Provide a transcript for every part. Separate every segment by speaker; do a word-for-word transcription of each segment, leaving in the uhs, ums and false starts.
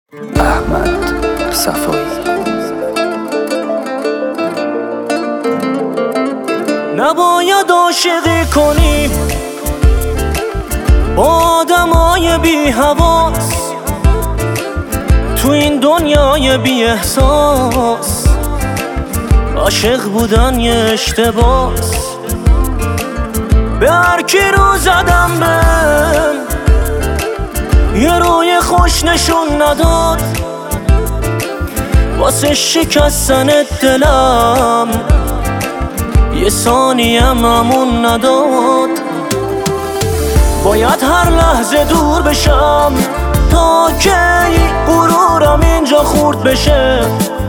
Speaker 1: احمد صفایی.
Speaker 2: نباید عاشقی کنیم با آدمای بی حواس تو این دنیای بی احساس. عاشق بودن یه اشتباس، به هر کی رو زدم بهم یه روی خوش نشون نداد. واسه شکستن دلم یه ثانیم امون نداد. باید هر لحظه دور بشم تا که غرورم اینجا خورد بشه.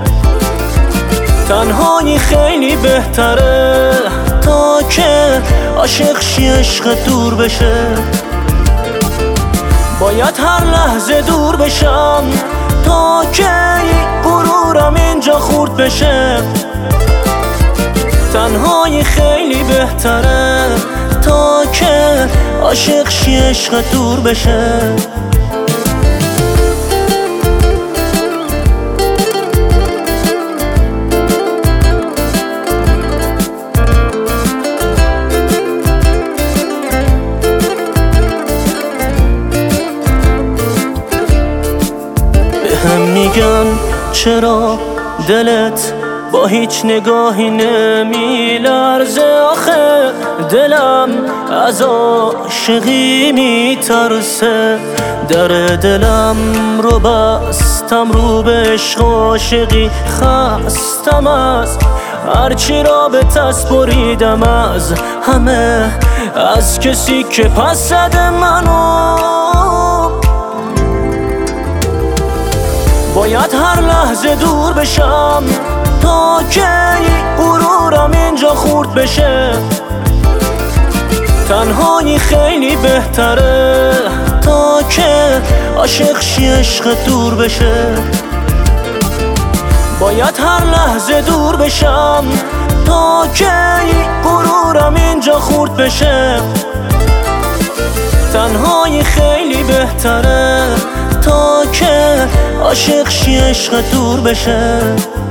Speaker 2: تنهایی خیلی بهتره تا که عاشق شی عشق دور بشه. باید هر لحظه دور بشم تا که غرورم اینجا خورد بشه. تنهایی خیلی بهتره تا که عاشق شی عشق دور بشه. بهم میگن چرا دلت با هیچ نگاهی نمیلرزه. آخه دلم از عاشقی میترسه. در دلم رو بستم رو به عشق و عاشقی خستم از هرچی را به تست بریدم از همه، از کسی که پس زده منو. باید هر لحظه دور بشم تا که غرورم اینجا خورد بشه. تنهایی خیلی بهتره تا که عاشق شی عشق دور بشه. باید هر لحظه دور بشم تا که غرورم اینجا خورد بشه. تنهایی خیلی بهتره تا که عاشق شی عشق دور بشه.